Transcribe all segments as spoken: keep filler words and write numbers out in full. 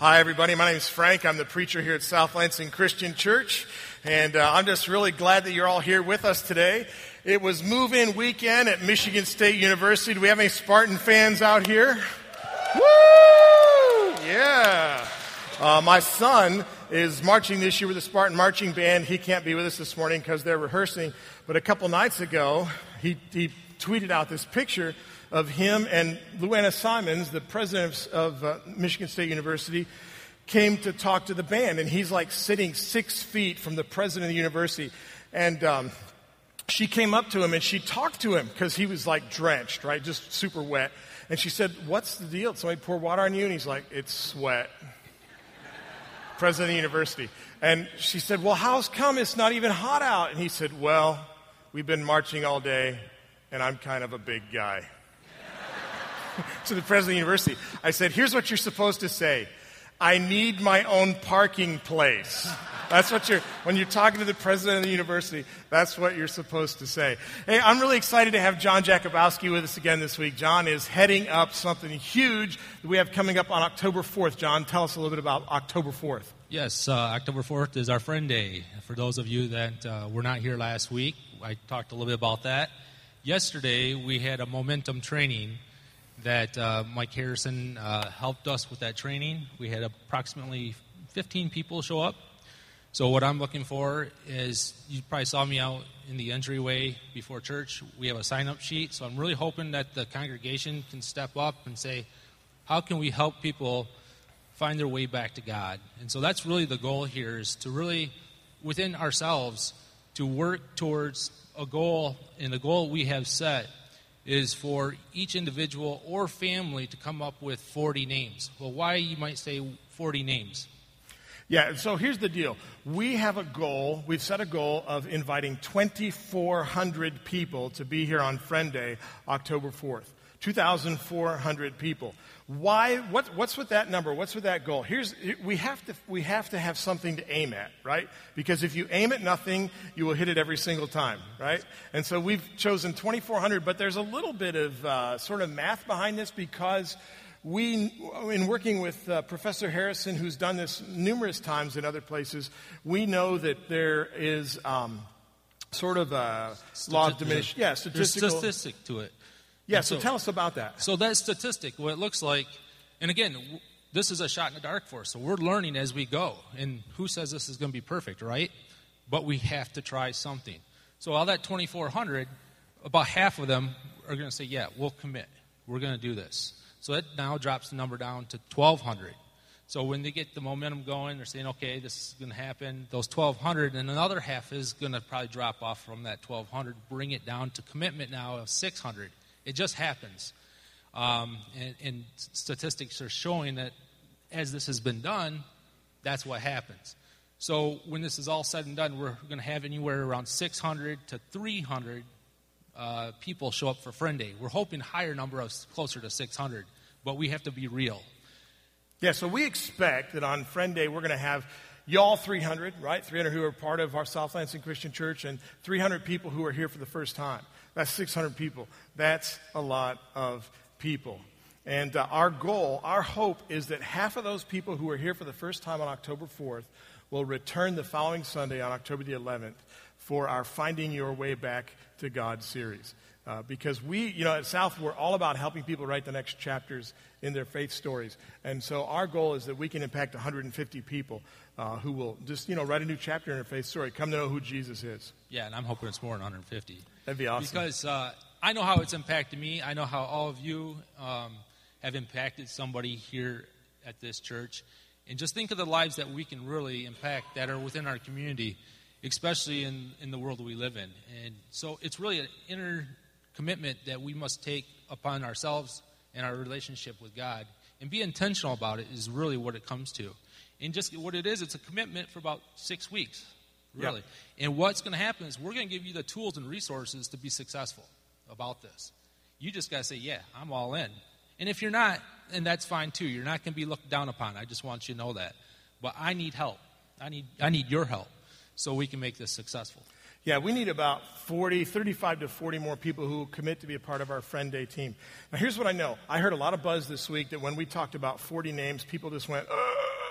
Hi, everybody. My name is Frank. I'm the preacher here at South Lansing Christian Church, and uh, I'm just really glad that you're all here with us today. It was move-in weekend at Michigan State University. Do we have any Spartan fans out here? Woo! Yeah. Uh, my son is marching this year with the Spartan Marching Band. He can't be with us this morning because they're rehearsing, but a couple nights ago, he, he tweeted out this picture of him and Luana Simons, the president of uh, Michigan State University, came to talk to the band. And he's like sitting six feet from the president of the university. And um, she came up to him and she talked to him because he was like drenched, right? Just super wet. And she said, "What's the deal? Did somebody pour water on you?" And he's like, "It's sweat." President of the university. And she said, "Well, how's come it's not even hot out?" And he said, "Well, we've been marching all day and I'm kind of a big guy." To the president of the university, I said, "Here's what you're supposed to say. I need my own parking place." That's what you're, when you're talking to the president of the university, that's what you're supposed to say. Hey, I'm really excited to have John Jakubowski with us again this week. John is heading up something huge that we have coming up on October fourth. John, tell us a little bit about October fourth. Yes, uh, October fourth is our Friend Day. For those of you that uh, were not here last week, I talked a little bit about that. Yesterday, we had a momentum training that uh, Mike Harrison uh, helped us with that training. We had approximately fifteen people show up. So what I'm looking for is, you probably saw me out in the entryway before church. We have a sign-up sheet, so I'm really hoping that the congregation can step up and say, how can we help people find their way back to God? And so that's really the goal here, is to really, within ourselves, to work towards a goal, and the goal we have set is for each individual or family to come up with forty names. Well, why, you might say, forty names? Yeah, so here's the deal. We have a goal, we've set a goal of inviting twenty-four hundred people to be here on Friend Day, October fourth. two thousand four hundred people. Why? What, what's with that number? What's with that goal? Here's we have to we have to have something to aim at, right? Because if you aim at nothing, you will hit it every single time, right? And so we've chosen twenty-four hundred, but there's a little bit of uh, sort of math behind this, because we, in working with uh, Professor Harrison, who's done this numerous times in other places, we know that there is um, sort of a Stati- law of diminishing, yeah, statistical. There's statistic to it. Yeah, And so, tell us about that. So that statistic, what it looks like, and again, w- this is a shot in the dark for us, so we're learning as we go. And who says this is going to be perfect, right? But we have to try something. So all that twenty-four hundred, about half of them are going to say, yeah, we'll commit. We're going to do this. So that now drops the number down to twelve hundred. So when they get the momentum going, they're saying, okay, this is going to happen, those twelve hundred, and another half is going to probably drop off from that twelve hundred, bring it down to commitment now of six hundred. It just happens. Um, and, and statistics are showing that as this has been done, that's what happens. So when this is all said and done, we're going to have anywhere around six hundred to three hundred uh, people show up for Friend Day. We're hoping higher number of closer to six hundred, but we have to be real. Yeah, so we expect that on Friend Day we're going to have y'all three hundred, right? three hundred who are part of our South Lansing Christian Church, and three hundred people who are here for the first time. That's six hundred people. That's a lot of people. And uh, our goal, our hope is that half of those people who are here for the first time on October fourth will return the following Sunday on October the eleventh for our Finding Your Way Back to God series. Uh, because we, you know, at South, we're all about helping people write the next chapters in their faith stories. And so our goal is that we can impact one hundred fifty people uh, who will just, you know, write a new chapter in their faith story, come to know who Jesus is. Yeah, and I'm hoping it's more than one hundred fifty. That'd be awesome. Because uh, I know how it's impacted me. I know how all of you um, have impacted somebody here at this church. And just think of the lives that we can really impact that are within our community, especially in, in the world that we live in. And so it's really an inner commitment that we must take upon ourselves and our relationship with God. And be intentional about it is really what it comes to. And just what it is, it's a commitment for about six weeks, really. Yep. And what's going to happen is we're going to give you the tools and resources to be successful about this. You just got to say, yeah, I'm all in. And if you're not, and that's fine too. You're not going to be looked down upon. I just want you to know that. But I need help. I need I need your help so we can make this successful. Yeah, we need about forty, thirty-five to forty more people who will commit to be a part of our Friend Day team. Now, here's what I know. I heard a lot of buzz this week that when we talked about forty names, people just went, ugh.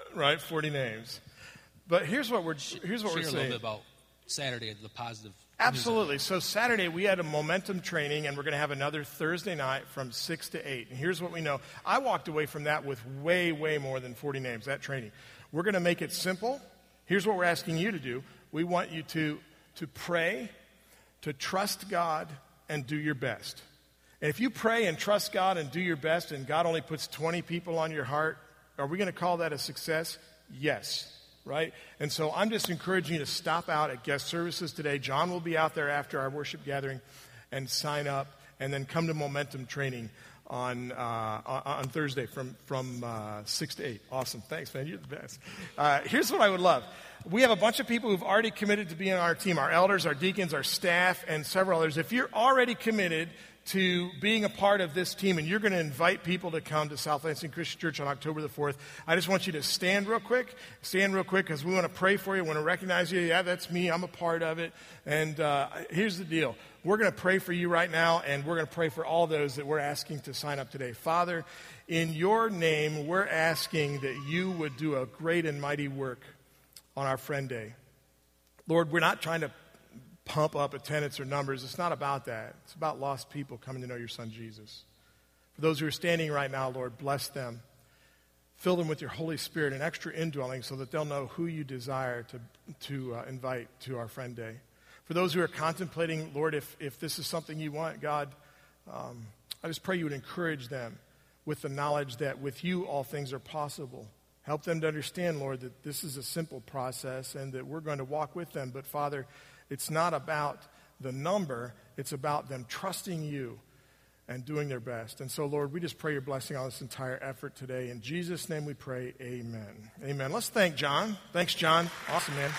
right, forty names. But here's what we're here's what Share we're a saying. little bit about Saturday, the positive. Absolutely. So Saturday we had a momentum training, and we're going to have another Thursday night from six to eight. And here's what we know. I walked away from that with way, way more than forty names, that training. We're going to make it simple. Here's what we're asking you to do. We want you to, to pray, to trust God, and do your best. And if you pray and trust God and do your best, and God only puts twenty people on your heart, are we going to call that a success? Yes. Right? And so I'm just encouraging you to stop out at guest services today. John will be out there after our worship gathering and sign up, and then come to Momentum Training on uh, on Thursday from, from uh, six to eight. Awesome. Thanks, man. You're the best. Uh, here's what I would love. We have a bunch of people who've already committed to being on our team, our elders, our deacons, our staff, and several others. If you're already committed to being a part of this team, and you're going to invite people to come to South Lansing Christian Church on October the fourth, I just want you to stand real quick. Stand real quick, because we want to pray for you. We want to recognize you. Yeah, that's me. I'm a part of it. And uh, here's the deal. We're going to pray for you right now, and we're going to pray for all those that we're asking to sign up today. Father, in your name, we're asking that you would do a great and mighty work on our Friend Day. Lord, we're not trying to pump up attendance or numbers. It's not about that. It's about lost people coming to know your Son, Jesus. For those who are standing right now, Lord, bless them. Fill them with your Holy Spirit and extra indwelling so that they'll know who you desire to, to uh, invite to our Friend Day. For those who are contemplating, Lord, if, if this is something you want, God, um, I just pray you would encourage them with the knowledge that with you all things are possible. Help them to understand, Lord, that this is a simple process and that we're going to walk with them. But, Father, it's not about the number. It's about them trusting you and doing their best. And so, Lord, we just pray your blessing on this entire effort today. In Jesus' name we pray, amen. Amen. Let's thank John. Thanks, John. Awesome, man.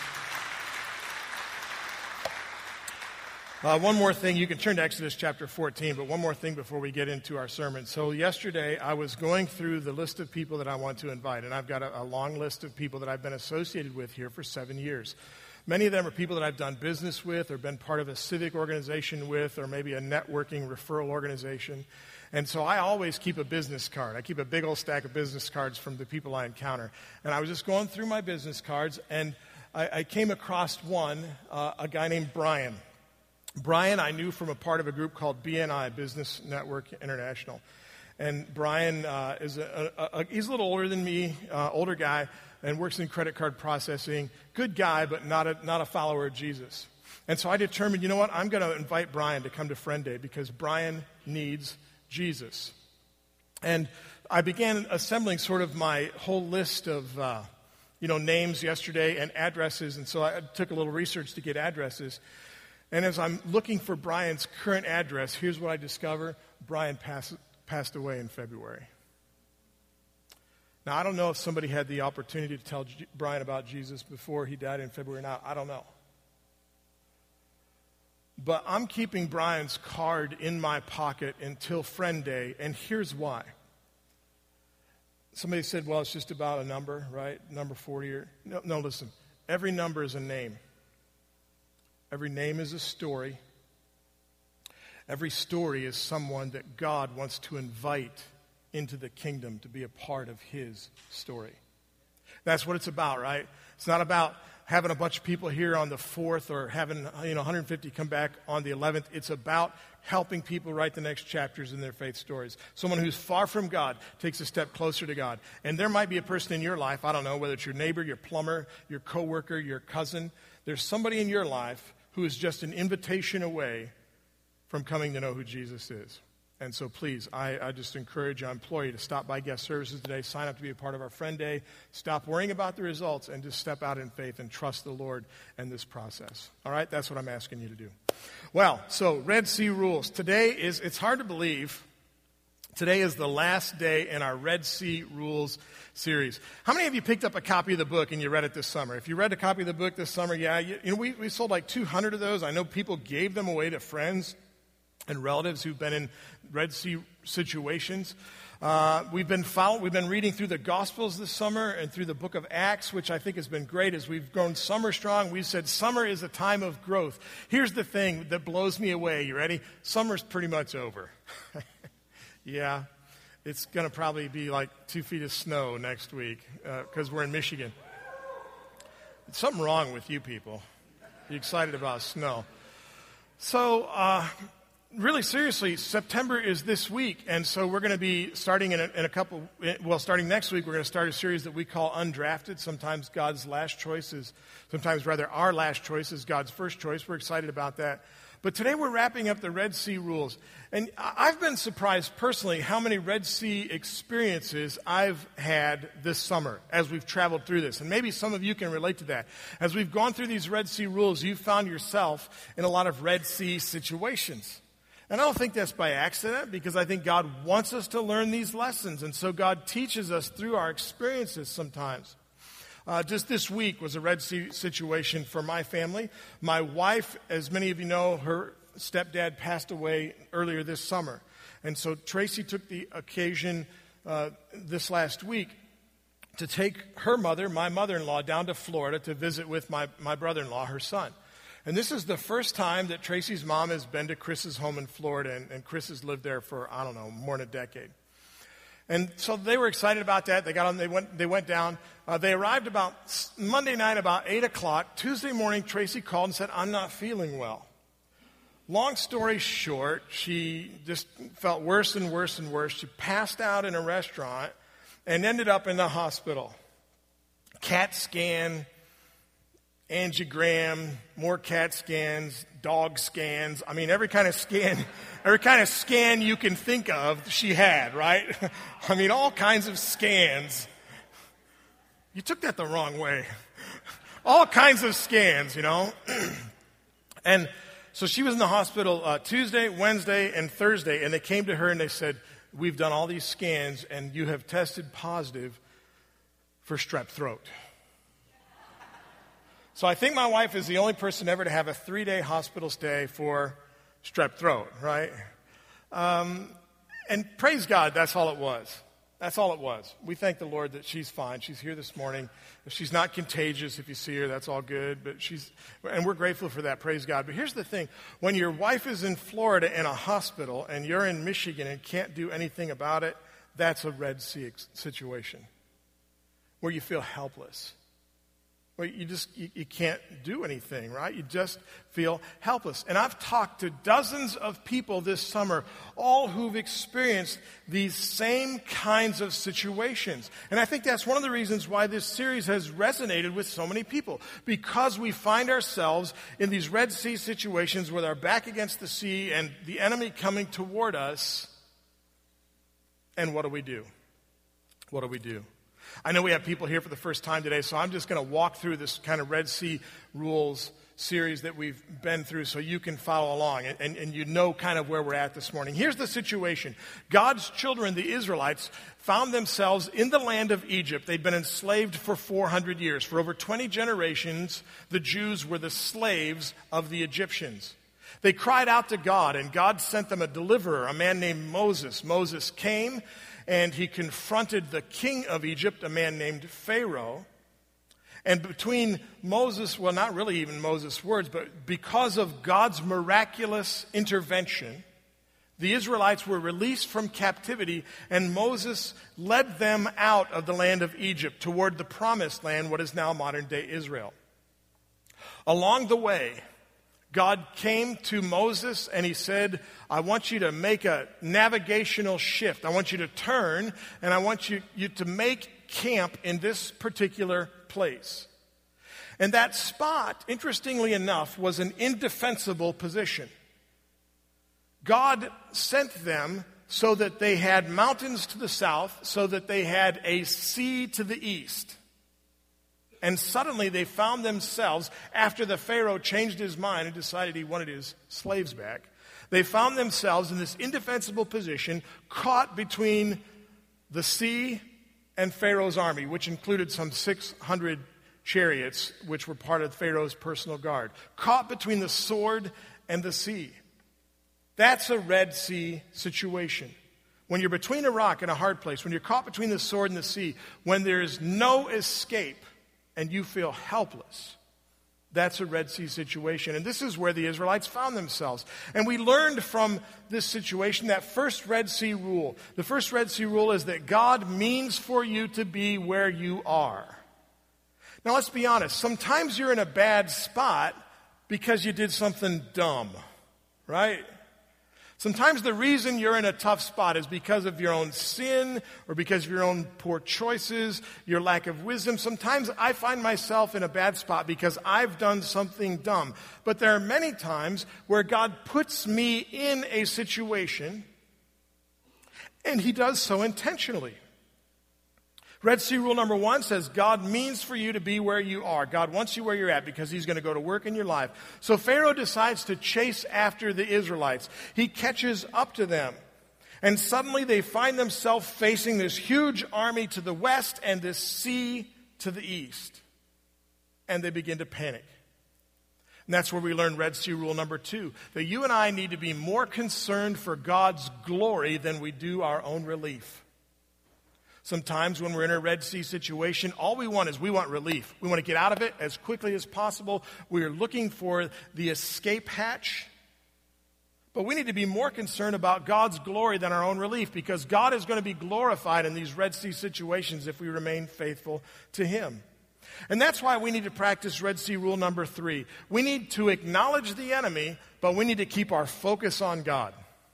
Uh, one more thing. You can turn to Exodus chapter fourteen, but one more thing before we get into our sermon. So yesterday I was going through the list of people that I want to invite, and I've got a, a long list of people that I've been associated with here for seven years. Many of them are people that I've done business with or been part of a civic organization with or maybe a networking referral organization. And so I always keep a business card. I keep a big old stack of business cards from the people I encounter. And I was just going through my business cards, and I, I came across one, uh, a guy named Brian. Brian I knew from a part of a group called B N I, Business Network International. And Brian uh, is a, a, a, he's a little older than me, uh, older guy, and works in credit card processing. Good guy, but not a, not a follower of Jesus. And so I determined, you know what, I'm going to invite Brian to come to Friend Day because Brian needs Jesus. And I began assembling sort of my whole list of, uh, you know, names yesterday and addresses. And so I took a little research to get addresses. And as I'm looking for Brian's current address, here's what I discover. Brian pass, passed away in February. Now, I don't know if somebody had the opportunity to tell G- Brian about Jesus before he died in February. Now, I don't know. But I'm keeping Brian's card in my pocket until Friend Day, and here's why. Somebody said, well, it's just about a number, right? Number forty. Or, no, no, listen. Every number is a name. Every name is a story. Every story is someone that God wants to invite into the kingdom to be a part of his story. That's what it's about, right? It's not about having a bunch of people here on the fourth or having, you know, one hundred fifty come back on the eleventh. It's about helping people write the next chapters in their faith stories. Someone who's far from God takes a step closer to God. And there might be a person in your life, I don't know, whether it's your neighbor, your plumber, your coworker, your cousin. There's somebody in your life who is just an invitation away from coming to know who Jesus is. And so please, I, I just encourage you, I implore you to stop by guest services today, sign up to be a part of our Friend Day, stop worrying about the results, and just step out in faith and trust the Lord and this process. All right? That's what I'm asking you to do. Well, so Red Sea Rules. Today is, it's hard to believe, today is the last day in our Red Sea Rules series. How many of you picked up a copy of the book and you read it this summer? If you read a copy of the book this summer, yeah, you, you know, we, we sold like two hundred of those. I know people gave them away to friends and relatives who've been in Red Sea situations. Uh, we've been follow, we've been reading through the Gospels this summer and through the book of Acts, which I think has been great as we've grown summer strong. We've said summer is a time of growth. Here's the thing that blows me away. You ready? Summer's pretty much over. Yeah. it's going to probably be like two feet of snow next week because uh, we're in Michigan. There's something wrong with you people. You're excited about snow. So, uh, really seriously, September is this week, and so we're going to be starting in a, in a couple, well, starting next week, we're going to start a series that we call Undrafted. Sometimes God's last choice is, sometimes rather our last choice is God's first choice. We're excited about that. But today we're wrapping up the Red Sea rules. And I've been surprised personally how many Red Sea experiences I've had this summer as we've traveled through this. And maybe some of you can relate to that. As we've gone through these Red Sea rules, you've found yourself in a lot of Red Sea situations. And I don't think that's by accident, because I think God wants us to learn these lessons. And so God teaches us through our experiences sometimes. Uh, just this week was a Red Sea situation for my family. My wife, as many of you know, her stepdad passed away earlier this summer. And so Tracy took the occasion uh, this last week to take her mother, my mother-in-law, down to Florida to visit with my, my brother-in-law, her son. And this is the first time that Tracy's mom has been to Chris's home in Florida, and, and Chris has lived there for, I don't know, more than a decade. And so they were excited about that. They got on. They went. They went down. Uh, they arrived about Monday night, about eight o'clock. Tuesday morning, Tracy called and said, "I'm not feeling well." Long story short, she just felt worse and worse and worse. She passed out in a restaurant and ended up in the hospital. CAT scan, angiogram, more CAT scans, dog scans. I mean, every kind of scan, every kind of scan you can think of, she had, right? I mean, all kinds of scans. You took that the wrong way. All kinds of scans, you know. And so she was in the hospital uh, Tuesday, Wednesday, and Thursday, and they came to her and they said, "We've done all these scans, and you have tested positive for strep throat." So I think my wife is the only person ever to have a three-day hospital stay for strep throat, right? Um, and praise God, that's all it was. That's all it was. We thank the Lord that she's fine. She's here this morning. If she's not contagious, if you see her, that's all good. But she's, and we're grateful for that, praise God. But here's the thing. When your wife is in Florida in a hospital and you're in Michigan and can't do anything about it, that's a Red Sea situation where you feel helpless. Well, you just, you, you can't do anything, right? You just feel helpless. And I've talked to dozens of people this summer, all who've experienced these same kinds of situations. And I think that's one of the reasons why this series has resonated with so many people. Because we find ourselves in these Red Sea situations with our back against the sea and the enemy coming toward us. And what do we do? What do we do? I know we have people here for the first time today, so I'm just going to walk through this kind of Red Sea rules series that we've been through so you can follow along and, and, and you know kind of where we're at this morning. Here's the situation. God's children, the Israelites, found themselves in the land of Egypt. They'd been enslaved for four hundred years. For over twenty generations, the Jews were the slaves of the Egyptians. They cried out to God, and God sent them a deliverer, a man named Moses. Moses came, and he confronted the king of Egypt, a man named Pharaoh. And between Moses, well, not really even Moses' words, but because of God's miraculous intervention, the Israelites were released from captivity, and Moses led them out of the land of Egypt toward the promised land, what is now modern-day Israel. Along the way, God came to Moses and he said, I want you to make a navigational shift. I want you to turn and I want you, you to make camp in this particular place. And that spot, interestingly enough, was an indefensible position. God sent them so that they had mountains to the south, so that they had a sea to the east. And suddenly they found themselves, after the Pharaoh changed his mind and decided he wanted his slaves back, they found themselves in this indefensible position, caught between the sea and Pharaoh's army, which included some six hundred chariots, which were part of Pharaoh's personal guard. Caught between the sword and the sea. That's a Red Sea situation. When you're between a rock and a hard place, when you're caught between the sword and the sea, when there's no escape, and you feel helpless, That's a Red Sea situation. And this is where the Israelites found themselves. And we learned from this situation that first Red Sea rule. The first Red Sea rule is that God means for you to be where you are. Now let's be honest. Sometimes you're in a bad spot because you did something dumb, right? Sometimes the reason you're in a tough spot is because of your own sin or because of your own poor choices, your lack of wisdom. Sometimes I find myself in a bad spot because I've done something dumb. But there are many times where God puts me in a situation, and He does so intentionally. Red Sea rule number one says God means for you to be where you are. God wants you where you're at because He's going to go to work in your life. So Pharaoh decides to chase after the Israelites. He catches up to them. And suddenly they find themselves facing this huge army to the west and this sea to the east. And they begin to panic. And that's where we learn Red Sea rule number two. That you and I need to be more concerned for God's glory than we do our own relief. Sometimes when we're in a Red Sea situation, all we want is we want relief. We want to get out of it as quickly as possible. We are looking for the escape hatch. But we need to be more concerned about God's glory than our own relief, because God is going to be glorified in these Red Sea situations if we remain faithful to Him. And that's why we need to practice Red Sea rule number three. We need to acknowledge the enemy, but we need to keep our focus on God.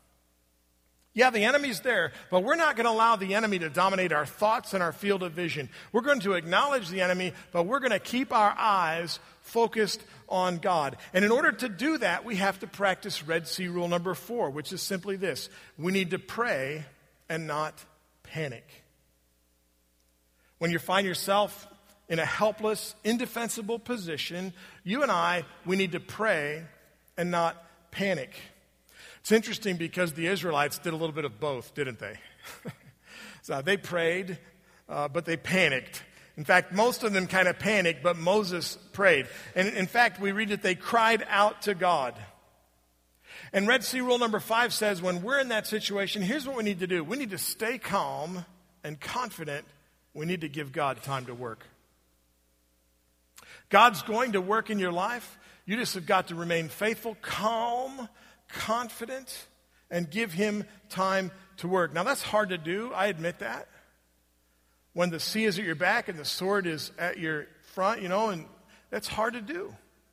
Yeah, the enemy's there, but we're not going to allow the enemy to dominate our thoughts and our field of vision. We're going to acknowledge the enemy, but we're going to keep our eyes focused on God. And in order to do that, we have to practice Red Sea rule number four, which is simply this. We need to pray and not panic. When you find yourself in a helpless, indefensible position, you and I, we need to pray and not panic. It's interesting because the Israelites did a little bit of both, didn't they? So they prayed, uh, but they panicked. In fact, most of them kind of panicked, but Moses prayed. And in fact, we read that they cried out to God. And Red Sea rule number five says when we're in that situation, here's what we need to do. We need to stay calm and confident. We need to give God time to work. God's going to work in your life. You just have got to remain faithful, calm, confident, and give Him time to work. Now that's hard to do, I admit that. When the sea is at your back and the sword is at your front, you know, and that's hard to do.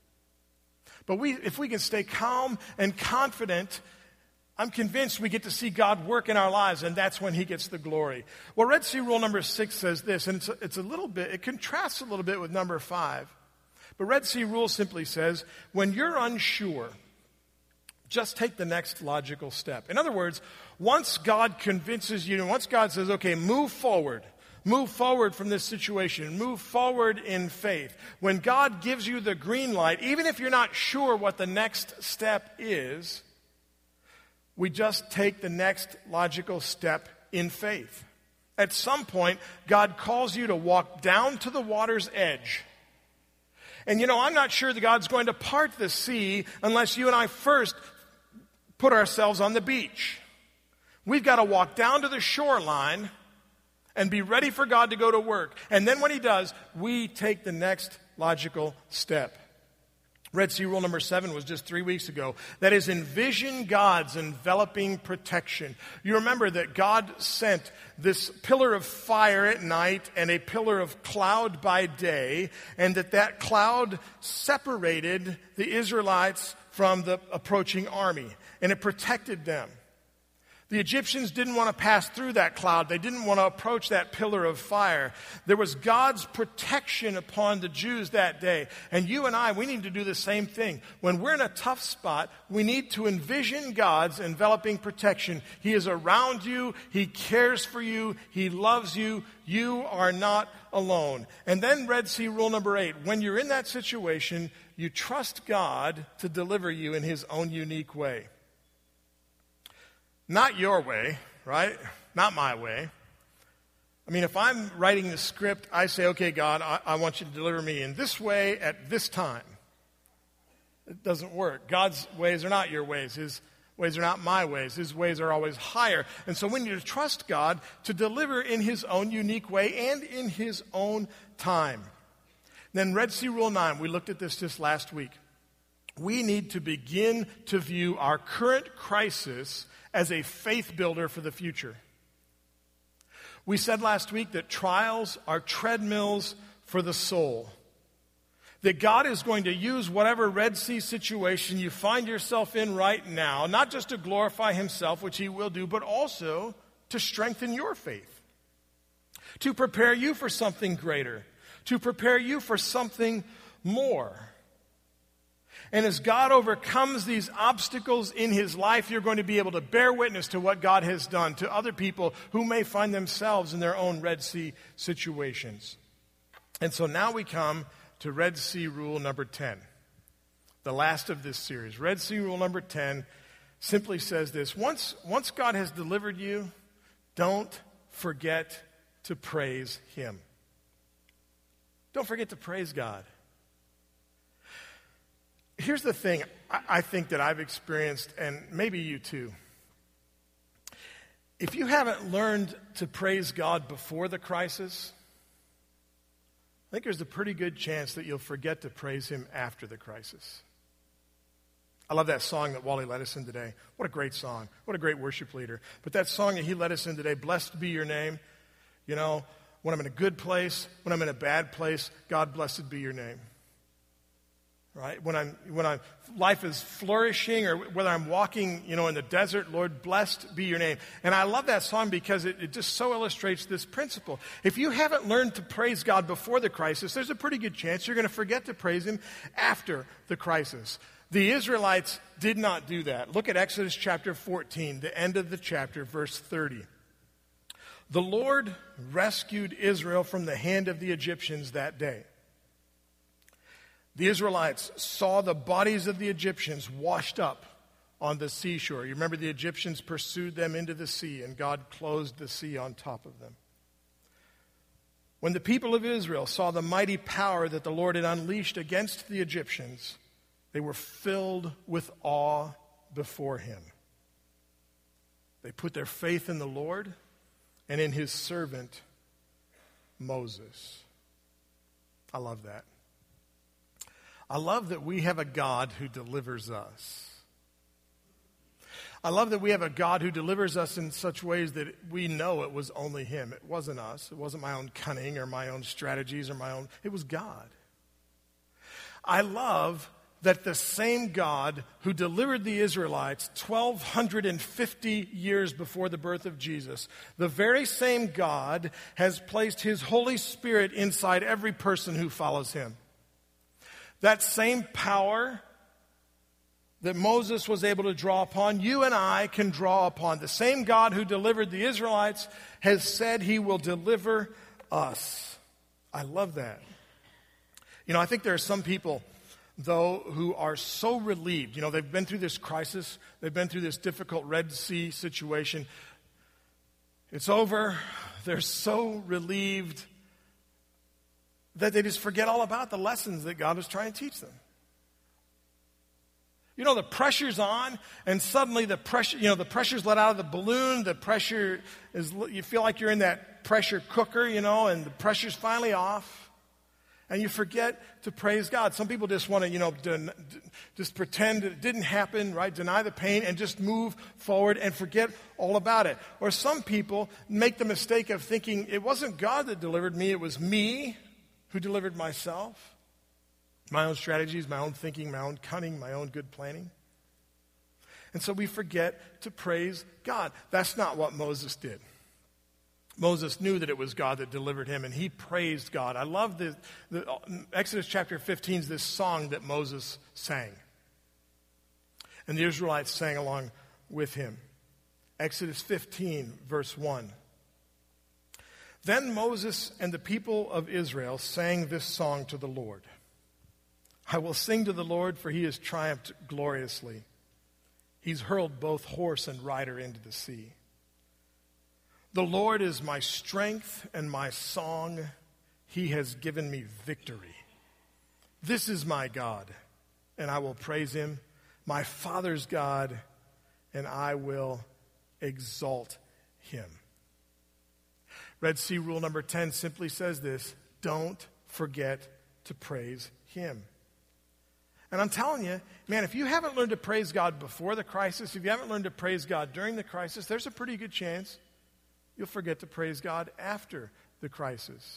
But we, if we can stay calm and confident, I'm convinced we get to see God work in our lives, and that's when He gets the glory. Well, Red Sea rule number six says this, and it's a, it's a little bit, it contrasts a little bit with number five. But Red Sea rule simply says, when you're unsure, just take the next logical step. In other words, once God convinces you, and once God says, okay, move forward, move forward from this situation, move forward in faith. When God gives you the green light, even if you're not sure what the next step is, we just take the next logical step in faith. At some point, God calls you to walk down to the water's edge. And you know, I'm not sure that God's going to part the sea unless you and I first put ourselves on the beach. We've got to walk down to the shoreline and be ready for God to go to work. And then when He does, we take the next logical step. Red Sea rule number seven was just three weeks ago. That is, envision God's enveloping protection. You remember that God sent this pillar of fire at night and a pillar of cloud by day, and that that cloud separated the Israelites from the approaching army, and it protected them. The Egyptians didn't want to pass through that cloud. They didn't want to approach that pillar of fire. There was God's protection upon the Jews that day. And you and I, we need to do the same thing. When we're in a tough spot, we need to envision God's enveloping protection. He is around you. He cares for you. He loves you. You are not alone. And then Red Sea rule number eight. When you're in that situation, you trust God to deliver you in His own unique way. Not your way, right? Not my way. I mean, if I'm writing the script, I say, okay, God, I, I want you to deliver me in this way at this time. It doesn't work. God's ways are not your ways. His ways are not my ways. His ways are always higher. And so we need to trust God to deliver in His own unique way and in His own time. Then Red Sea Rule nine, we looked at this just last week. We need to begin to view our current crisis as a faith builder for the future. We said last week that trials are treadmills for the soul. That God is going to use whatever Red Sea situation you find yourself in right now, not just to glorify himself, which he will do, but also to strengthen your faith. To prepare you for something greater. To prepare you for something more. And as God overcomes these obstacles in his life, you're going to be able to bear witness to what God has done to other people who may find themselves in their own Red Sea situations. And so now we come to Red Sea Rule number ten, the last of this series. Red Sea Rule number ten simply says this: once, once God has delivered you, don't forget to praise him. Don't forget to praise God. Here's the thing I, I think that I've experienced, and maybe you too. If you haven't learned to praise God before the crisis, I think there's a pretty good chance that you'll forget to praise him after the crisis. I love that song that Wally led us in today. What a great song. What a great worship leader. But that song that he led us in today, Blessed Be Your Name, you know, when I'm in a good place, when I'm in a bad place, God, blessed be your name. Right? When I'm, when I'm, life is flourishing, or whether I'm walking, you know, in the desert, Lord, blessed be your name. And I love that song because it, it just so illustrates this principle. If you haven't learned to praise God before the crisis, there's a pretty good chance you're going to forget to praise him after the crisis. The Israelites did not do that. Look at Exodus chapter fourteen, the end of the chapter, verse thirty. The Lord rescued Israel from the hand of the Egyptians that day. The Israelites saw the bodies of the Egyptians washed up on the seashore. You remember the Egyptians pursued them into the sea, and God closed the sea on top of them. When the people of Israel saw the mighty power that the Lord had unleashed against the Egyptians, they were filled with awe before him. They put their faith in the Lord and in his servant, Moses. I love that. I love that we have a God who delivers us. I love that we have a God who delivers us in such ways that we know it was only him. It wasn't us. It wasn't my own cunning or my own strategies or my own. It was God. I love that the same God who delivered the Israelites twelve fifty years before the birth of Jesus, the very same God has placed his Holy Spirit inside every person who follows him. That same power that Moses was able to draw upon, you and I can draw upon. The same God who delivered the Israelites has said he will deliver us. I love that. You know, I think there are some people, though, who are so relieved. You know, they've been through this crisis. They've been through this difficult Red Sea situation. It's over. They're so relieved that they just forget all about the lessons that God was trying to teach them. You know, the pressure's on, and suddenly the pressure, you know, the pressure's let out of the balloon. The pressure is, you feel like you're in that pressure cooker, you know, and the pressure's finally off. And you forget to praise God. Some people just want to, you know, den- just pretend it didn't happen, right? Deny the pain and just move forward and forget all about it. Or some people make the mistake of thinking it wasn't God that delivered me, it was me who delivered myself. My own strategies, my own thinking, my own cunning, my own good planning. And so we forget to praise God. That's not what Moses did. Moses knew that it was God that delivered him, and he praised God. I love the, the Exodus chapter fifteen is this song that Moses sang. And the Israelites sang along with him. Exodus fifteen, verse one. Then Moses and the people of Israel sang this song to the Lord. I will sing to the Lord, for he has triumphed gloriously. He's hurled both horse and rider into the sea. The Lord is my strength and my song. He has given me victory. This is my God, and I will praise him, my Father's God, and I will exalt him. Red Sea Rule number ten simply says this: don't forget to praise him. And I'm telling you, man, if you haven't learned to praise God before the crisis, if you haven't learned to praise God during the crisis, there's a pretty good chance you'll forget to praise God after the crisis.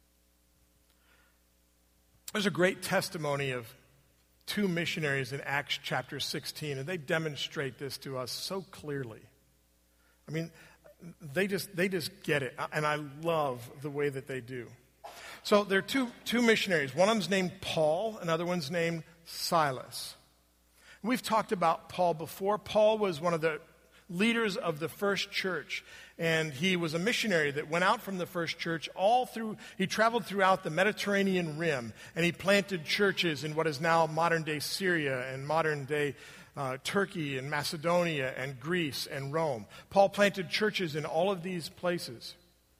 There's a great testimony of two missionaries in Acts chapter sixteen, and they demonstrate this to us so clearly. I mean, they just they just get it, and I love the way that they do. So there are two, two missionaries. One of them's named Paul, another one's named Silas. We've talked about Paul before. Paul was one of the leaders of the first church, and he was a missionary that went out from the first church all through, he traveled throughout the Mediterranean rim, and he planted churches in what is now modern-day Syria and modern-day uh, Turkey and Macedonia and Greece and Rome. Paul planted churches in all of these places.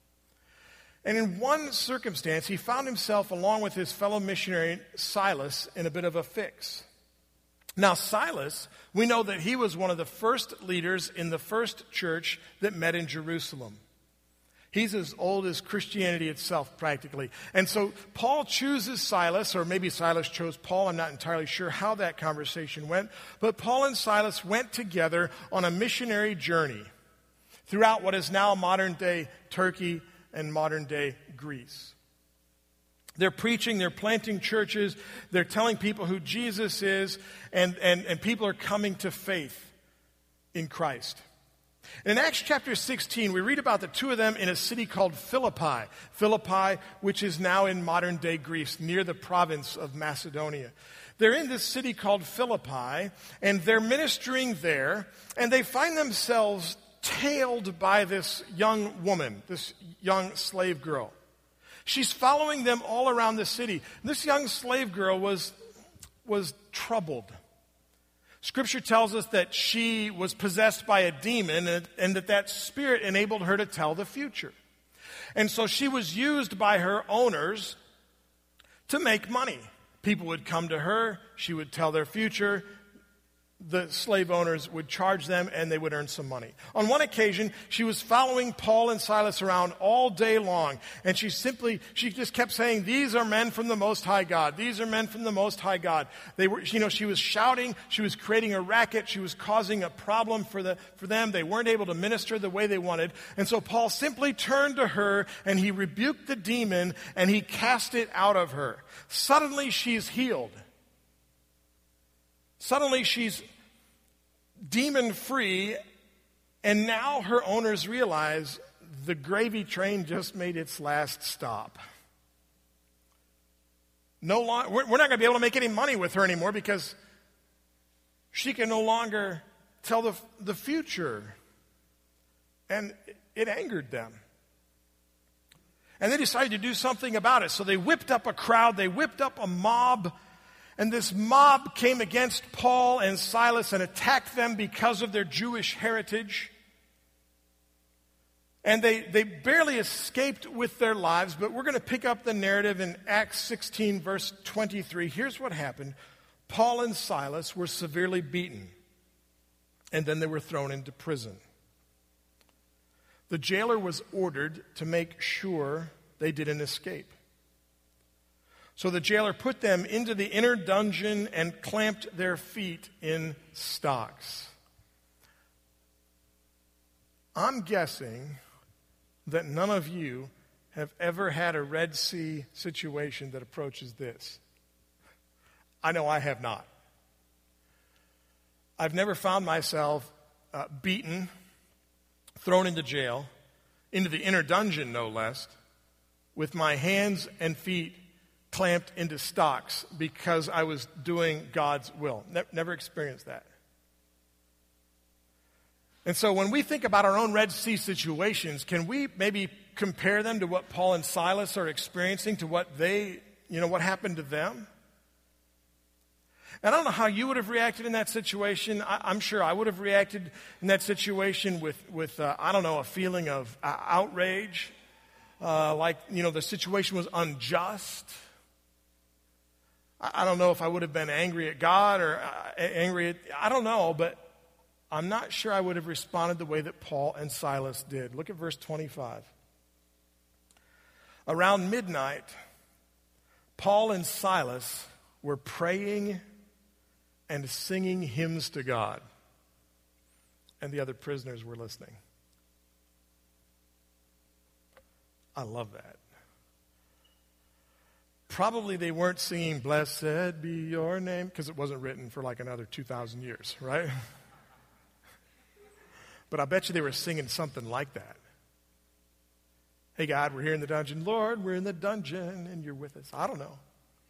And in one circumstance, he found himself, along with his fellow missionary Silas, in a bit of a fix. Now, Silas, we know that he was one of the first leaders in the first church that met in Jerusalem. He's as old as Christianity itself, practically. And so Paul chooses Silas, or maybe Silas chose Paul. I'm not entirely sure how that conversation went. But Paul and Silas went together on a missionary journey throughout what is now modern-day Turkey and modern-day Greece. They're preaching, they're planting churches, they're telling people who Jesus is, and, and, and people are coming to faith in Christ. In Acts chapter sixteen, we read about the two of them in a city called Philippi. Philippi, which is now in modern-day Greece, near the province of Macedonia. They're in this city called Philippi, and they're ministering there, and they find themselves tailed by this young woman, this young slave girl. She's following them all around the city. This young slave girl was, was troubled. Scripture tells us that she was possessed by a demon, and, and that that spirit enabled her to tell the future. And so she was used by her owners to make money. People would come to her, she would tell their future. The slave owners would charge them, and they would earn some money. On one occasion, she was following Paul and Silas around all day long, and she simply, she just kept saying, "These are men from the Most High God. These are men from the Most High God." They were, you know, she was shouting, she was creating a racket, she was causing a problem for the for them. They weren't able to minister the way they wanted, and so Paul simply turned to her, and he rebuked the demon, and he cast it out of her. Suddenly, she's healed. Suddenly, she's demon-free, and now her owners realize the gravy train just made its last stop. No long, we're, we're not going to be able to make any money with her anymore because she can no longer tell the, the future. And it angered them. And they decided to do something about it. So they whipped up a crowd, they whipped up a mob. And this mob came against Paul and Silas and attacked them because of their Jewish heritage. And they, they barely escaped with their lives, but we're going to pick up the narrative in Acts sixteen, verse twenty-three. Here's what happened. Paul and Silas were severely beaten, and then they were thrown into prison. The jailer was ordered to make sure they didn't escape. So the jailer put them into the inner dungeon and clamped their feet in stocks. I'm guessing that none of you have ever had a Red Sea situation that approaches this. I know I have not. I've never found myself uh, beaten, thrown into jail, into the inner dungeon no less, with my hands and feet clamped into stocks because I was doing God's will. Ne- never experienced that. And so when we think about our own Red Sea situations, can we maybe compare them to what Paul and Silas are experiencing, to what they, you know, what happened to them? And I don't know how you would have reacted in that situation. I, I'm sure I would have reacted in that situation with, with uh, I don't know, a feeling of uh, outrage, uh, like, you know, the situation was unjust. I don't know if I would have been angry at God or angry at, I don't know, but I'm not sure I would have responded the way that Paul and Silas did. Look at verse twenty-five. Around midnight, Paul and Silas were praying and singing hymns to God, and the other prisoners were listening. I love that. Probably they weren't singing, "Blessed be your name," because it wasn't written for like another two thousand years, right? But I bet you they were singing something like that. "Hey, God, we're here in the dungeon. Lord, we're in the dungeon, and you're with us." I don't know.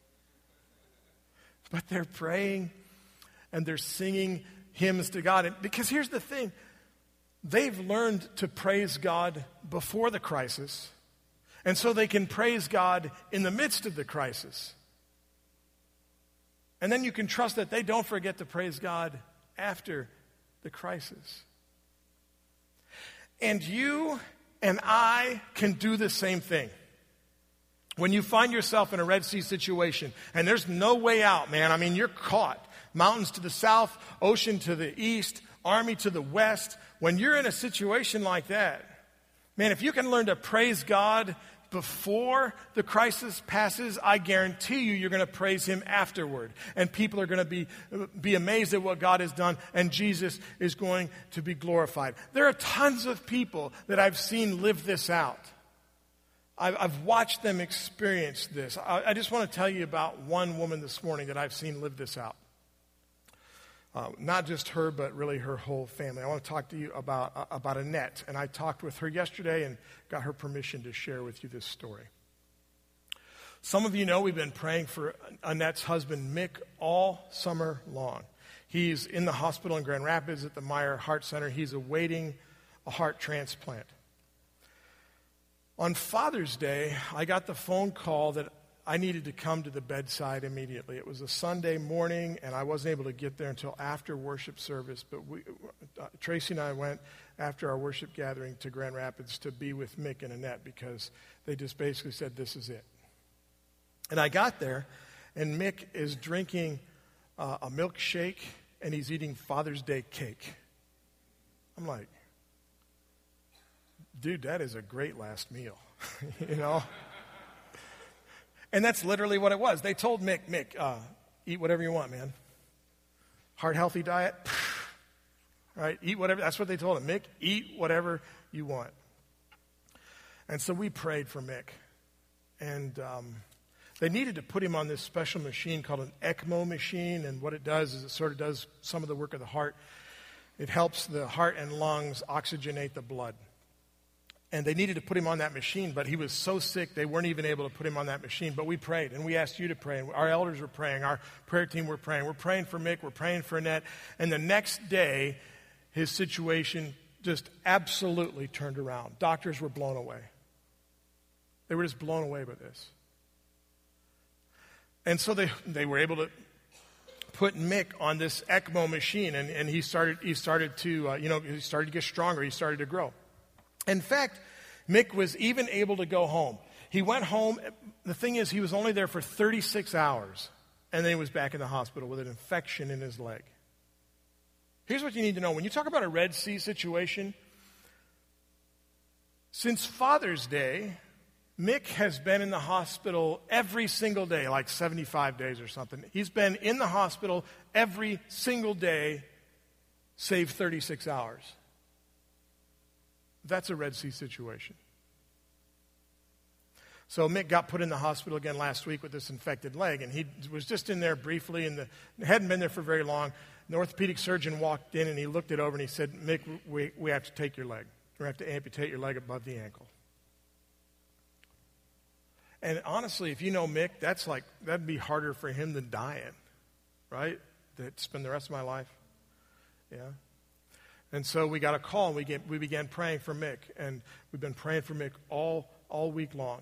But they're praying, and they're singing hymns to God. And because here's the thing. They've learned to praise God before the crisis, and so they can praise God in the midst of the crisis. And then you can trust that they don't forget to praise God after the crisis. And you and I can do the same thing. When you find yourself in a Red Sea situation and there's no way out, man, I mean, you're caught. Mountains to the south, ocean to the east, army to the west. When you're in a situation like that, man, if you can learn to praise God before the crisis passes, I guarantee you, you're going to praise him afterward. And people are going to be, be amazed at what God has done, and Jesus is going to be glorified. There are tons of people that I've seen live this out. I've, I've watched them experience this. I, I just want to tell you about one woman this morning that I've seen live this out. Uh, not just her, but really her whole family. I want to talk to you about, uh, about Annette. And I talked with her yesterday and got her permission to share with you this story. Some of you know we've been praying for Annette's husband, Mick, all summer long. He's in the hospital in Grand Rapids at the Meyer Heart Center. He's awaiting a heart transplant. On Father's Day, I got the phone call that I needed to come to the bedside immediately. It was a Sunday morning, and I wasn't able to get there until after worship service. But we, uh, Tracy and I went after our worship gathering to Grand Rapids to be with Mick and Annette because they just basically said, this is it. And I got there, and Mick is drinking uh, a milkshake, and he's eating Father's Day cake. I'm like, dude, that is a great last meal, you know? And that's literally what it was. They told Mick, Mick, uh, eat whatever you want, man. Heart healthy diet, right? Eat whatever. That's what they told him. Mick, eat whatever you want. And so we prayed for Mick. And um, they needed to put him on this special machine called an ECMO machine. And what it does is it sort of does some of the work of the heart. It helps the heart and lungs oxygenate the blood. And they needed to put him on that machine, but he was so sick they weren't even able to put him on that machine. But we prayed, and we asked you to pray. And our elders were praying. Our prayer team were praying. We're praying for Mick. We're praying for Annette. And the next day, his situation just absolutely turned around. Doctors were blown away. They were just blown away by this. And so they, they were able to put Mick on this ECMO machine, and, and he started he started to uh, you know he started to get stronger. He started to grow. In fact, Mick was even able to go home. He went home. The thing is, he was only there for thirty-six hours, and then he was back in the hospital with an infection in his leg. Here's what you need to know. When you talk about a Red Sea situation, since Father's Day, Mick has been in the hospital every single day, like seventy-five days or something. He's been in the hospital every single day, save thirty-six hours. That's a Red Sea situation. So Mick got put in the hospital again last week with this infected leg, and he was just in there briefly, and the, hadn't been there for very long. The orthopedic surgeon walked in, and he looked it over, and he said, Mick, we, we have to take your leg. We have to amputate your leg above the ankle. And honestly, if you know Mick, that's like, that'd be harder for him than dying, right? To spend the rest of my life. Yeah. And so we got a call, and we, get, we began praying for Mick, and we've been praying for Mick all, all week long.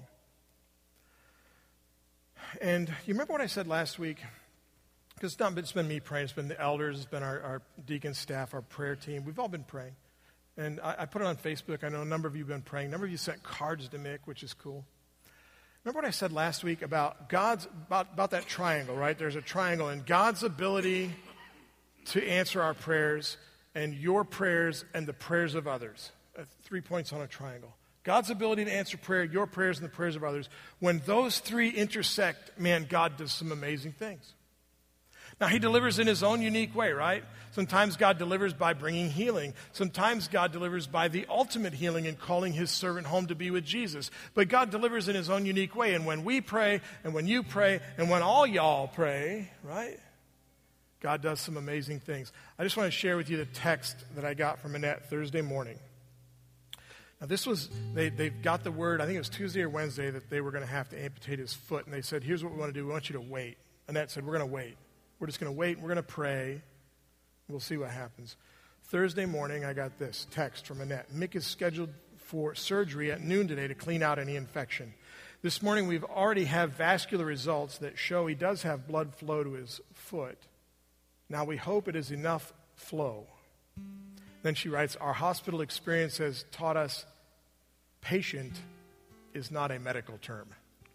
And you remember what I said last week? Because it's not it's been me praying, it's been the elders, it's been our, our deacon staff, our prayer team. We've all been praying. And I, I put it on Facebook. I know a number of you have been praying. A number of you sent cards to Mick, which is cool. Remember what I said last week about God's, about, about that triangle, right? There's a triangle, and God's ability to answer our prayers and your prayers and the prayers of others. Uh, three points on a triangle. God's ability to answer prayer, your prayers and the prayers of others, when those three intersect, man, God does some amazing things. Now, he delivers in his own unique way, right? Sometimes God delivers by bringing healing. Sometimes God delivers by the ultimate healing and calling his servant home to be with Jesus. But God delivers in his own unique way. And when we pray, and when you pray, and when all y'all pray, right? God does some amazing things. I just want to share with you the text that I got from Annette Thursday morning. Now, this was, they, they got the word, I think it was Tuesday or Wednesday, that they were going to have to amputate his foot. And they said, here's what we want to do. We want you to wait. Annette said, we're going to wait. We're just going to wait. We're going to pray. We'll see what happens. Thursday morning, I got this text from Annette. Mick is scheduled for surgery at noon today to clean out any infection. This morning, we've already have vascular results that show he does have blood flow to his foot. Now, we hope it is enough flow. Then she writes, our hospital experience has taught us patient is not a medical term.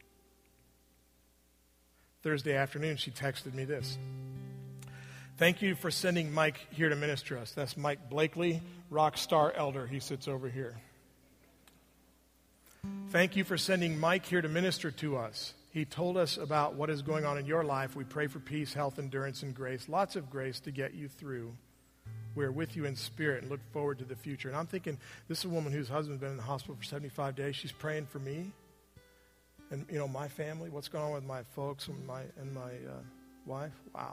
Thursday afternoon, she texted me this. Thank you for sending Mike here to minister us. That's Mike Blakely, rock star elder. He sits over here. Thank you for sending Mike here to minister to us. He told us about what is going on in your life. We pray for peace, health, endurance, and grace. Lots of grace to get you through. We're with you in spirit and look forward to the future. And I'm thinking, this is a woman whose husband's been in the hospital for seventy-five days. She's praying for me. And, you know, my family, what's going on with my folks and my and my uh, wife? Wow.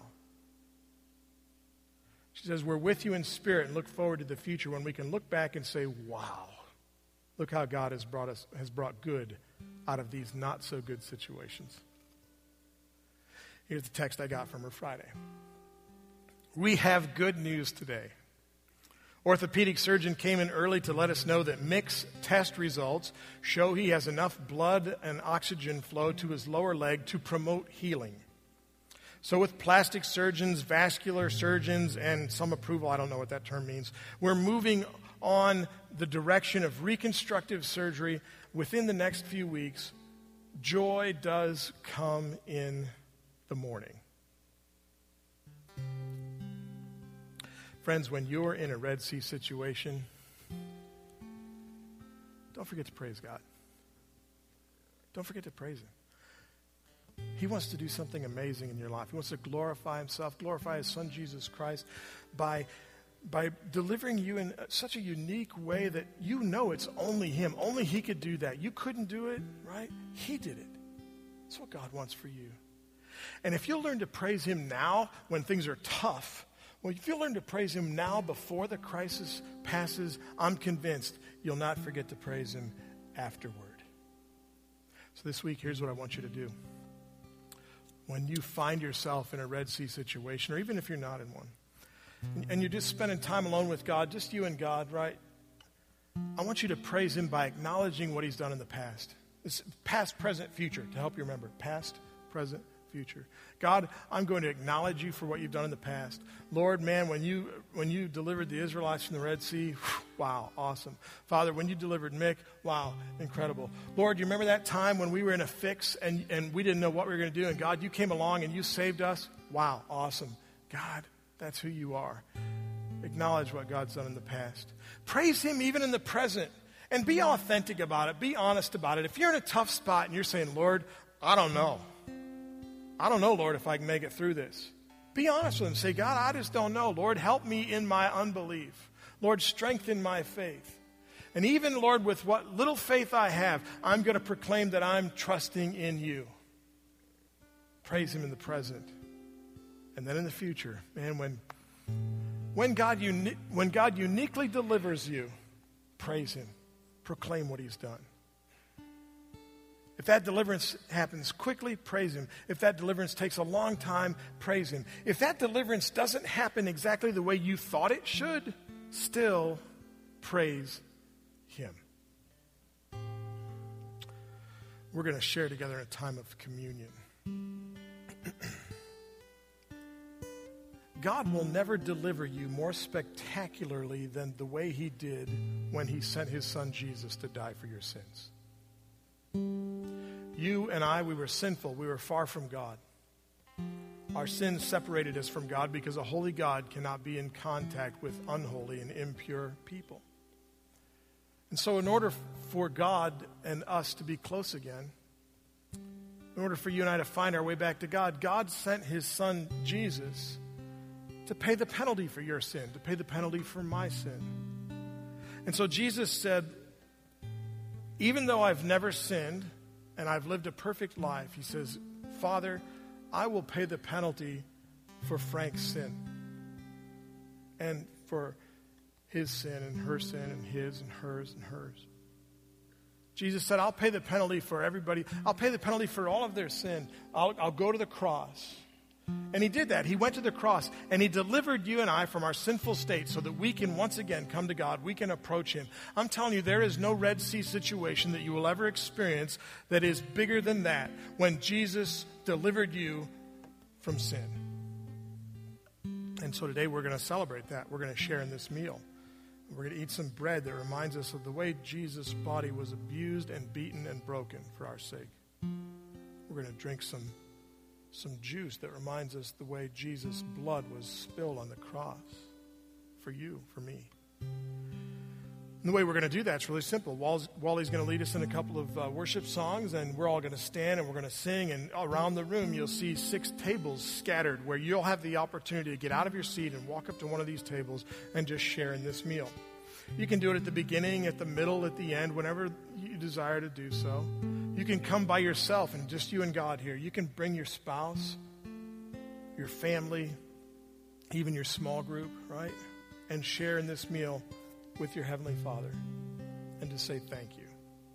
She says, we're with you in spirit and look forward to the future when we can look back and say, wow, look how God has brought us has brought good out of these not so good situations. Here's the text I got from her Friday. We have good news today. Orthopedic surgeon came in early to let us know that Mick's test results show he has enough blood and oxygen flow to his lower leg to promote healing. So with plastic surgeons, vascular surgeons, and some approval, I don't know what that term means, we're moving on the direction of reconstructive surgery within the next few weeks. Joy does come in the morning. Friends, when you're in a Red Sea situation, don't forget to praise God. Don't forget to praise him. He wants to do something amazing in your life. He wants to glorify himself, glorify his son Jesus Christ by, by delivering you in such a unique way that you know it's only him. Only he could do that. You couldn't do it, right? He did it. That's what God wants for you. And if you'll learn to praise him now when things are tough, well, if you'll learn to praise him now before the crisis passes, I'm convinced you'll not forget to praise him afterward. So this week, here's what I want you to do. When you find yourself in a Red Sea situation, or even if you're not in one, and you're just spending time alone with God, just you and God, right? I want you to praise him by acknowledging what he's done in the past. It's past, present, future, to help you remember. Past, present, future. God, I'm going to acknowledge you for what you've done in the past. Lord, man, when you when you delivered the Israelites from the Red Sea, whew, wow, awesome. Father, when you delivered Mick, wow, incredible. Lord, you remember that time when we were in a fix and, and we didn't know what we were going to do, and God, you came along and you saved us? Wow, awesome. God, that's who you are. Acknowledge what God's done in the past. Praise him even in the present, and be authentic about it. Be honest about it. If you're in a tough spot and you're saying, Lord, I don't know. I don't know, Lord, if I can make it through this. Be honest with him. Say, God, I just don't know. Lord, help me in my unbelief. Lord, strengthen my faith. And even, Lord, with what little faith I have, I'm going to proclaim that I'm trusting in you. Praise him in the present. And then in the future, man, when, when, God, uni- when God uniquely delivers you, praise him. Proclaim what he's done. If that deliverance happens quickly, praise him. If that deliverance takes a long time, praise him. If that deliverance doesn't happen exactly the way you thought it should, still praise him. We're going to share together in a time of communion. God will never deliver you more spectacularly than the way he did when he sent his son Jesus to die for your sins. You and I, we were sinful. We were far from God. Our sins separated us from God because a holy God cannot be in contact with unholy and impure people. And so in order for God and us to be close again, in order for you and I to find our way back to God, God sent his son Jesus to pay the penalty for your sin, to pay the penalty for my sin. And so Jesus said, even though I've never sinned and I've lived a perfect life, he says, Father, I will pay the penalty for Frank's sin and for his sin and her sin and his and hers and hers. Jesus said, I'll pay the penalty for everybody. I'll pay the penalty for all of their sin. I'll, I'll go to the cross. And he did that. He went to the cross and he delivered you and I from our sinful state so that we can once again come to God. We can approach him. I'm telling you, there is no Red Sea situation that you will ever experience that is bigger than that when Jesus delivered you from sin. And so today we're going to celebrate that. We're going to share in this meal. We're going to eat some bread that reminds us of the way Jesus' body was abused and beaten and broken for our sake. We're going to drink some, some juice that reminds us the way Jesus' blood was spilled on the cross for you, for me. And the way we're going to do that is really simple. Wally's, Wally's going to lead us in a couple of uh, worship songs, and we're all going to stand and we're going to sing. And around the room, you'll see six tables scattered where you'll have the opportunity to get out of your seat and walk up to one of these tables and just share in this meal. You can do it at the beginning, at the middle, at the end, whenever you desire to do so. You can come by yourself and just you and God here. You can bring your spouse, your family, even your small group, right? And share in this meal with your Heavenly Father and to say thank you.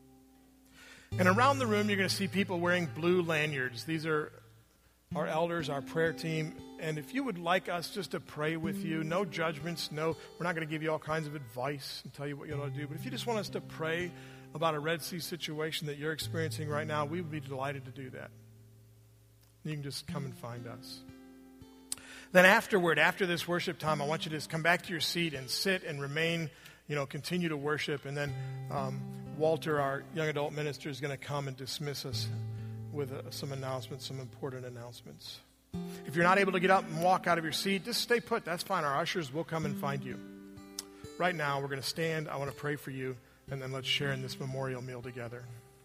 And around the room, you're going to see people wearing blue lanyards. These are our elders, our prayer team. And if you would like us just to pray with you, no judgments, no, we're not going to give you all kinds of advice and tell you what you ought to do. But if you just want us to pray about a Red Sea situation that you're experiencing right now, we would be delighted to do that. You can just come and find us. Then afterward, after this worship time, I want you to just come back to your seat and sit and remain, you know, continue to worship. And then um, Walter, our young adult minister, is going to come and dismiss us with uh, some announcements, some important announcements. If you're not able to get up and walk out of your seat, just stay put. That's fine. Our ushers will come and find you. Right now, we're going to stand. I want to pray for you, and then let's share in this memorial meal together.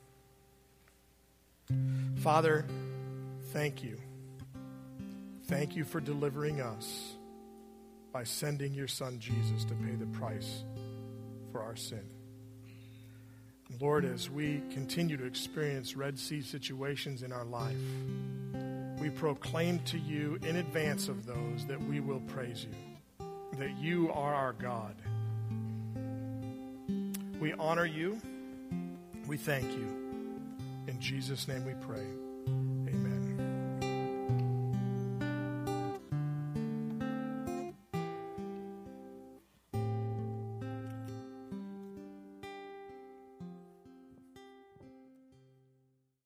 Father, thank you. Thank you for delivering us by sending your son Jesus to pay the price for our sin. And Lord, as we continue to experience Red Sea situations in our life, we proclaim to you in advance of those that we will praise you, that you are our God. We honor you. We thank you. In Jesus' name we pray.